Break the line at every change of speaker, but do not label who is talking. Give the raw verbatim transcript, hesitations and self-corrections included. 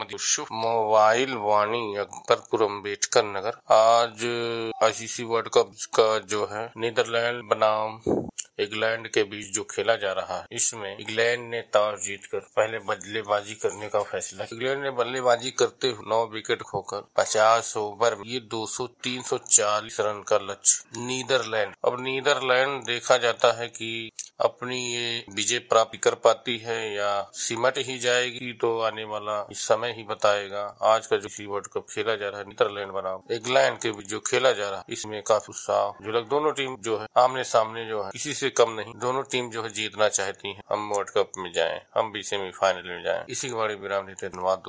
Mohammad Yusuf, mobile Vaani, Akbarpur, Ambedkar Nagar. आज ICC world cup का जो है नीदरलैंड बनाम इंग्लैंड के बीच जो खेला जा रहा है, इसमें इंग्लैंड ने टॉस जीतकर पहले बल्लेबाजी करने का फैसला। इंग्लैंड ने बल्लेबाजी करते हुए नौ विकेट खोकर पचास ओवर में ये दो सौ तीन सौ चालीस रन का लक्ष्य नीदरलैंड। अब नीदरलैंड देखा जाता है कि अपनी ये विजय प्राप्त कर पाती है या सिमट ही जाएगी, तो आने वाला समय ही बताएगा। आज का जो वर्ल्ड कप खेला जा रहा है नीदरलैंड बनाम इंग्लैंड के बीच जो खेला जा रहा है, इसमें काफी उत्साह जो दोनों टीम जो है आमने सामने जो है किसी से कम नहीं। दोनों टीम जो है जीतना चाहती है, हम वर्ल्ड कप में जाएं, हम भी सेमीफाइनल में जाएं। इसी के बड़े विराम देते धन्यवाद।